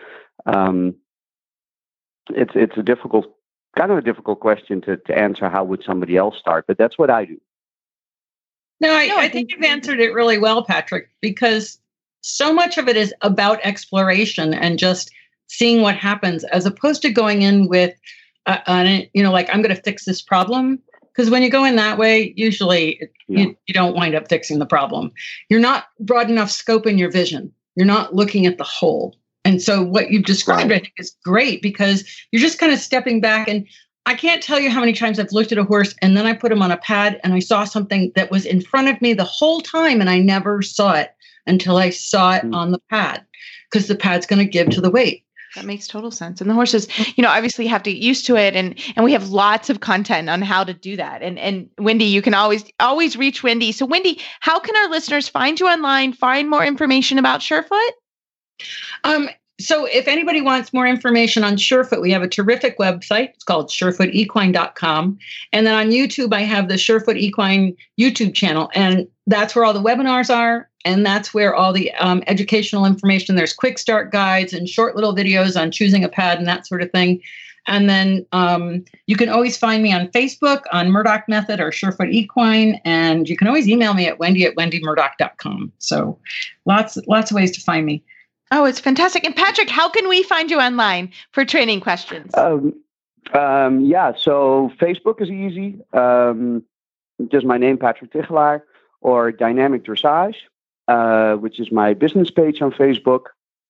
it's a difficult question to answer. How would somebody else start? But that's what I do. No, I think you've answered it really well, Patrick, because so much of it is about exploration and just seeing what happens, as opposed to going in with, like, I'm going to fix this problem. Because when you go in that way, usually you don't wind up fixing the problem. You're not broad enough scope in your vision. You're not looking at the whole. And so what you've described, I think, is great, because you're just kind of stepping back. And I can't tell you how many times I've looked at a horse and then I put him on a pad and I saw something that was in front of me the whole time, and I never saw it until I saw it on the pad, because the pad's going to give to the weight. That makes total sense. And the horses, obviously have to get used to it. And we have lots of content on how to do that. And Wendy, you can always reach Wendy. So Wendy, how can our listeners find you online, find more information about Surefoot? So if anybody wants more information on Surefoot, we have a terrific website. It's called SurefootEquine.com. And then on YouTube, I have the Surefoot Equine YouTube channel. And that's where all the webinars are. And that's where all the educational information, there's quick start guides and short little videos on choosing a pad and that sort of thing. And then you can always find me on Facebook, on Murdoch Method or Surefoot Equine. And you can always email me at wendy@wendymurdoch.com. So lots of ways to find me. Oh, it's fantastic. And Patrick, how can we find you online for training questions? So Facebook is easy. Just my name, Patrick Tichelaar, or Dynamic Dressage, which is my business page on Facebook.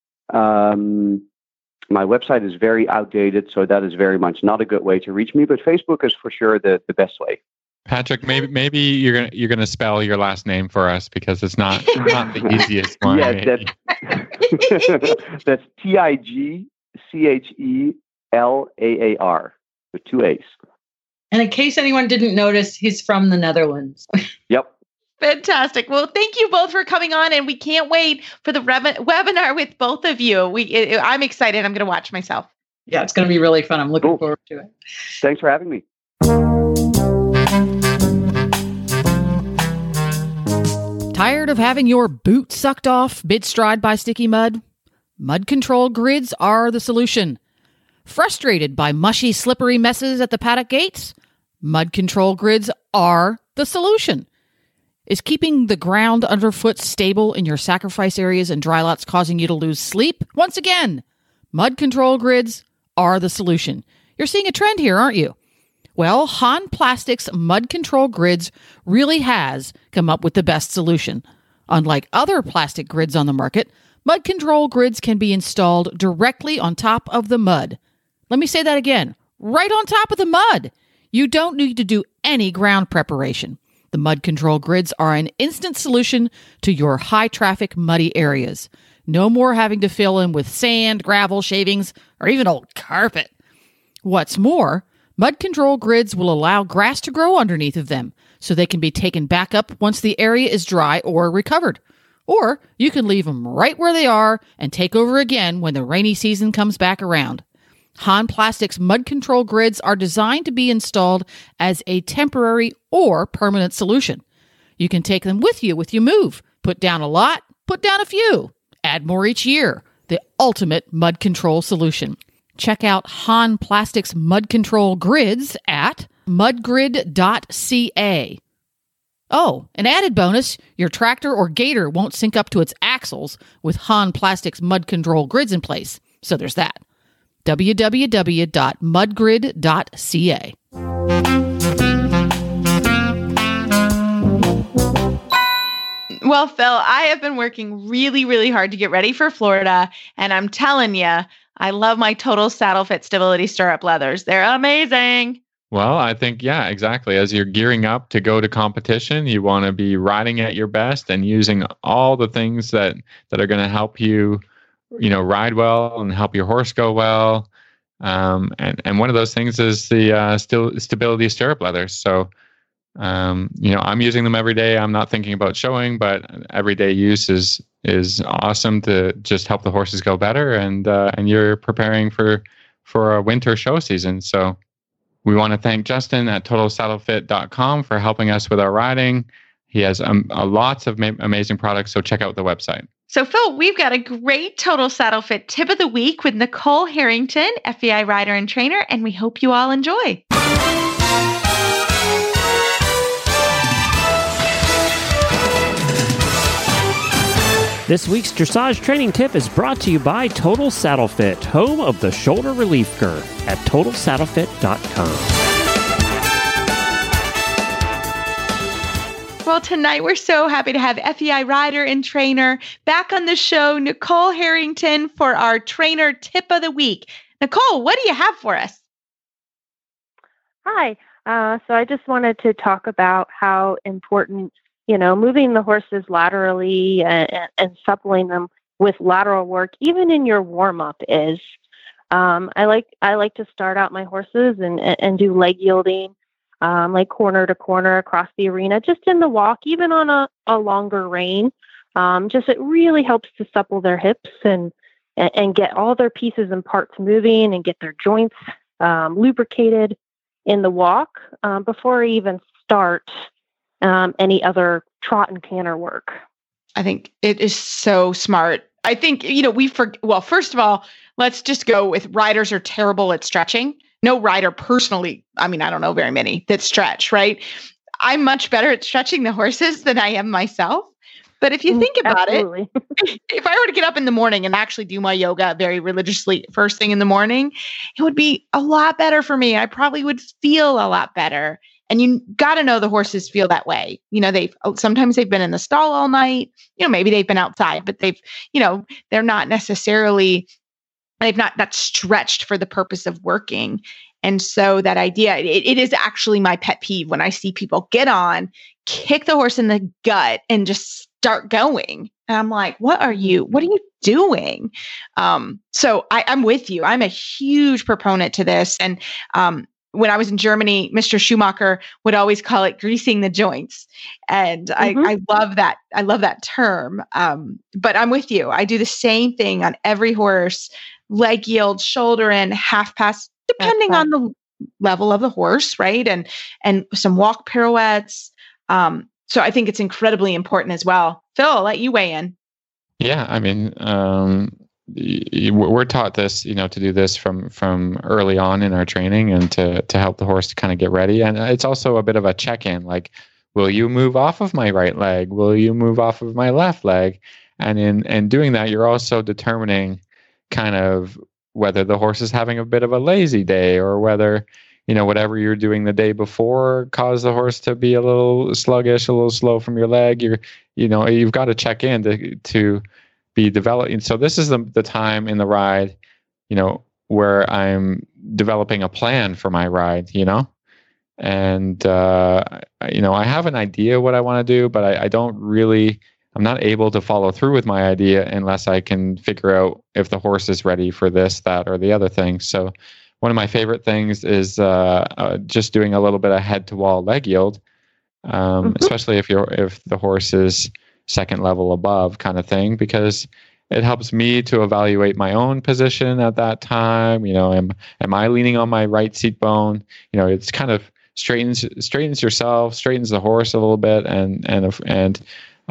My website is very outdated, so that is very much not a good way to reach me, but Facebook is for sure the best way. Patrick, maybe you're gonna spell your last name for us, because it's not the easiest one. Yes, that's Tigchellaar with 2 A's. And in case anyone didn't notice, he's from the Netherlands. Yep. Fantastic. Well, thank you both for coming on, and we can't wait for the webinar with both of you. I'm excited. I'm going to watch myself. Yeah, it's going to be really fun. I'm looking forward to it. Thanks for having me. Tired of having your boot sucked off mid-stride by sticky mud? Mud Control Grids are the solution. Frustrated by mushy, slippery messes at the paddock gates? Mud Control Grids are the solution. Is keeping the ground underfoot stable in your sacrifice areas and dry lots causing you to lose sleep? Once again, Mud Control Grids are the solution. You're seeing a trend here, aren't you? Well, Han Plastics Mud Control Grids really has come up with the best solution. Unlike other plastic grids on the market, Mud Control Grids can be installed directly on top of the mud. Let me say that again. Right on top of the mud. You don't need to do any ground preparation. The Mud Control Grids are an instant solution to your high-traffic, muddy areas. No more having to fill in with sand, gravel, shavings, or even old carpet. What's more, Mud Control Grids will allow grass to grow underneath of them, so they can be taken back up once the area is dry or recovered. Or you can leave them right where they are and take over again when the rainy season comes back around. Han Plastics Mud Control Grids are designed to be installed as a temporary or permanent solution. You can take them with you move. Put down a lot, put down a few. Add more each year. The ultimate mud control solution. Check out Han Plastics Mud Control Grids at mudgrid.ca. Oh, an added bonus, your tractor or gator won't sink up to its axles with Han Plastics Mud Control Grids in place. So there's that. www.mudgrid.ca. Well, Phil, I have been working really, really hard to get ready for Florida, and I'm telling you, I love my Total Saddle Fit Stability Stirrup leathers. They're amazing. Well, I think, yeah, exactly. As you're gearing up to go to competition, you want to be riding at your best and using all the things that are going to help you, ride well and help your horse go well. And one of those things is the stability stirrup leathers. So, I'm using them every day. I'm not thinking about showing, but everyday use is awesome to just help the horses go better. And you're preparing for a winter show season. So we want to thank Justin at TotalSaddleFit.com for helping us with our riding. He has lots of amazing products, so check out the website. So, Phil, we've got a great Total Saddle Fit tip of the week with Nicole Harrington, FEI rider and trainer, and we hope you all enjoy. This week's dressage training tip is brought to you by Total Saddle Fit, home of the shoulder relief girth at TotalSaddleFit.com. Well, tonight we're so happy to have FEI rider and trainer back on the show, Nicole Harrington, for our trainer tip of the week. Nicole, what do you have for us? Hi. So I just wanted to talk about how important moving the horses laterally and suppling them with lateral work, even in your warm up, is. I like to start out my horses and do leg yielding, like corner to corner across the arena, just in the walk, even on a longer rein. It really helps to supple their hips and get all their pieces and parts moving and get their joints lubricated in the walk before I even start any other trot and canter work. I think it is so smart. I think, first of all, let's just go with riders are terrible at stretching. No rider personally, I don't know very many that stretch, right? I'm much better at stretching the horses than I am myself. But if you think about Absolutely. it, if I were to get up in the morning and actually do my yoga very religiously first thing in the morning, it would be a lot better for me. I probably would feel a lot better. And you got to know the horses feel that way. Sometimes they've been in the stall all night, maybe they've been outside, but they're not necessarily, they've not that stretched for the purpose of working. And so that idea, it is actually my pet peeve when I see people get on, kick the horse in the gut and just start going. And I'm like, what are you doing? So I'm with you. I'm a huge proponent to this. And, when I was in Germany, Mr. Schumacher would always call it greasing the joints. And I love that. I love that term. But I'm with you. I do the same thing on every horse, leg yield, shoulder in, half pass, depending on the level of the horse, right? And some walk pirouettes. So I think it's incredibly important as well. Phil, I'll let you weigh in. Yeah, we're taught this, to do this from early on in our training and to help the horse to kind of get ready. And it's also a bit of a check-in, like, will you move off of my right leg? Will you move off of my left leg? And in doing that, you're also determining kind of whether the horse is having a bit of a lazy day or whether, whatever you're doing the day before caused the horse to be a little sluggish, a little slow from your leg. You've got to check in to be developing. So this is the time in the ride, where I'm developing a plan for my ride, and, I have an idea what I want to do, but I'm not able to follow through with my idea unless I can figure out if the horse is ready for this, that, or the other thing. So one of my favorite things is just doing a little bit of head to wall leg yield, especially if the horse is second level above kind of thing, because it helps me to evaluate my own position at that time. Am I leaning on my right seat bone? It's kind of straightens yourself, straightens the horse a little bit, and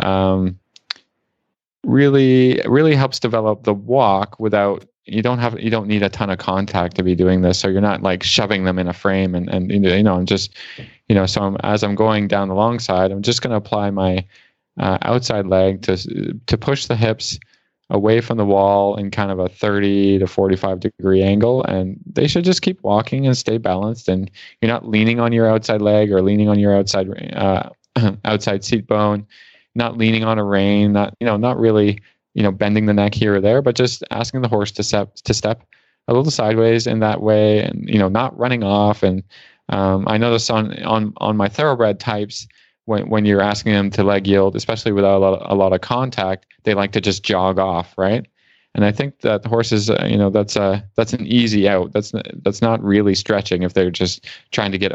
really helps develop the walk without, you don't need a ton of contact to be doing this. So you're not like shoving them in a frame and just, so as I'm going down the long side, I'm just going to apply my outside leg to push the hips away from the wall in kind of a 30 to 45 degree angle, and they should just keep walking and stay balanced. And you're not leaning on your outside leg or leaning on your outside outside seat bone, not leaning on a rein, not really bending the neck here or there, but just asking the horse to step a little sideways in that way, and not running off. And I notice on my thoroughbred types, when you're asking them to leg yield, especially without a lot of contact, they like to just jog off, right? And I think that the horses, that's an easy out. That's not really stretching if they're just trying to get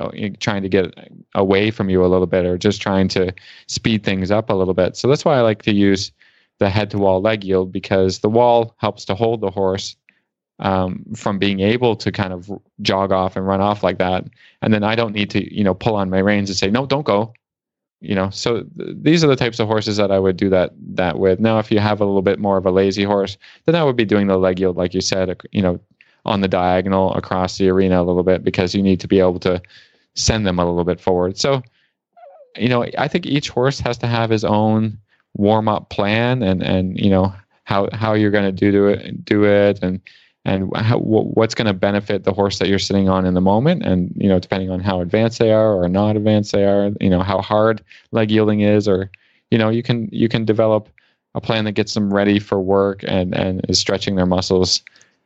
away from you a little bit, or just trying to speed things up a little bit. So that's why I like to use the head to wall leg yield, because the wall helps to hold the horse from being able to kind of jog off and run off like that. And then I don't need to, pull on my reins and say, no, don't go. So these are the types of horses that I would do that with. Now, if you have a little bit more of a lazy horse, then I would be doing the leg yield, like you said, on the diagonal across the arena a little bit, because you need to be able to send them a little bit forward. So, I think each horse has to have his own warm-up plan, and how you're going to do it, and what's going to benefit the horse that you're sitting on in the moment. And, depending on how advanced they are or not advanced they are, how hard leg yielding is, or, you can develop a plan that gets them ready for work and is stretching their muscles.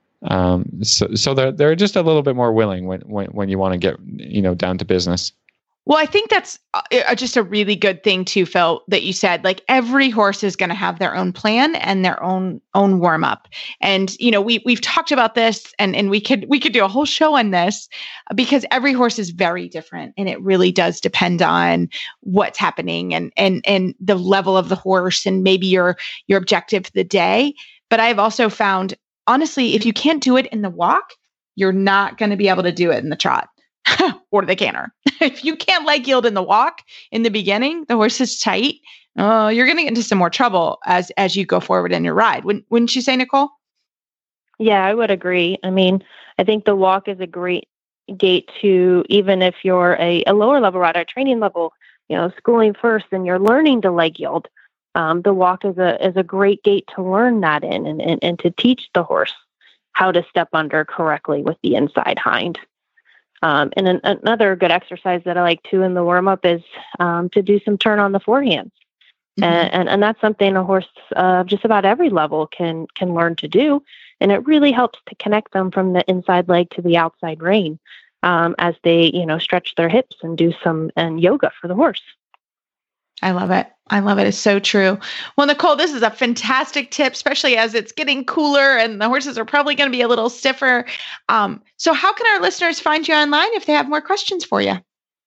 So they're just a little bit more willing when you want to get, down to business. Well, I think that's just a really good thing too, Phil, that you said. Like, every horse is going to have their own plan and their own warm up. And we've talked about this, and we could do a whole show on this, because every horse is very different, and it really does depend on what's happening and the level of the horse, and maybe your objective for the day. But I've also found, honestly, if you can't do it in the walk, you're not going to be able to do it in the trot or the canter. If you can't leg yield in the walk in the beginning, the horse is tight, you're going to get into some more trouble as you go forward in your ride. Wouldn't you say, Nicole? Yeah, I would agree. I mean, I think the walk is a great gate to, even if you're a lower level rider, training level, schooling first, and you're learning to leg yield. The walk is a great gate to learn that in, and to teach the horse how to step under correctly with the inside hind. And another good exercise that I like too in the warm up is to do some turn on the forehands. Mm-hmm. And that's something a horse just about every level can learn to do. And it really helps to connect them from the inside leg to the outside rein as they, stretch their hips and do some yoga for the horse. I love it. I love it. It's so true. Well, Nicole, this is a fantastic tip, especially as it's getting cooler and the horses are probably going to be a little stiffer. So how can our listeners find you online if they have more questions for you?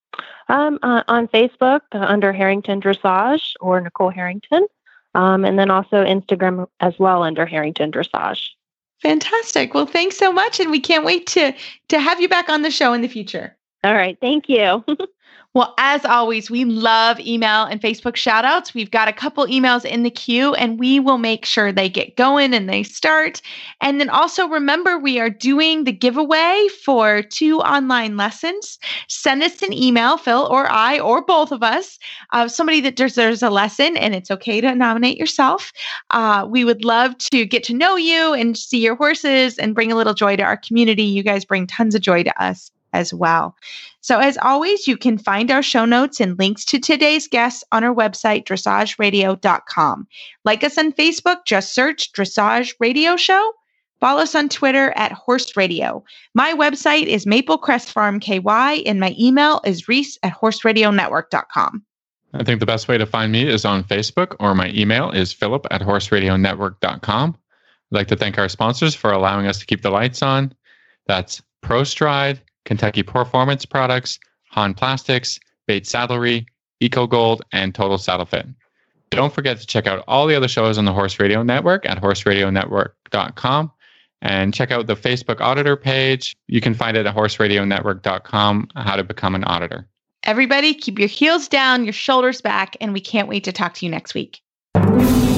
On Facebook under Harrington Dressage or Nicole Harrington. And then also Instagram as well under Harrington Dressage. Fantastic. Well, thanks so much. And we can't wait to have you back on the show in the future. All right. Thank you. Well, as always, we love email and Facebook shout outs. We've got a couple emails in the queue, and we will make sure they get going and they start. And then also remember, we are doing the giveaway for 2 online lessons. Send us an email, Phil or I, or both of us, somebody that deserves a lesson, and it's okay to nominate yourself. We would love to get to know you and see your horses and bring a little joy to our community. You guys bring tons of joy to us as well. So as always, you can find our show notes and links to today's guests on our website, dressageradio.com. Like us on Facebook, just search Dressage Radio Show. Follow us on Twitter at Horse Radio. My website is Maple Crest Farm KY, and my email is reese@horseradionetwork.com. I think the best way to find me is on Facebook, or my email is philip@horseradionetwork.com. I'd like to thank our sponsors for allowing us to keep the lights on. That's ProStride, Kentucky Performance Products, Han Plastics, Bates Saddlery, EcoGold, and Total Saddle Fit. Don't forget to check out all the other shows on the Horse Radio Network at horseradionetwork.com, and check out the Facebook Auditor page. You can find it at horseradionetwork.com, how to become an auditor. Everybody, keep your heels down, your shoulders back, and we can't wait to talk to you next week.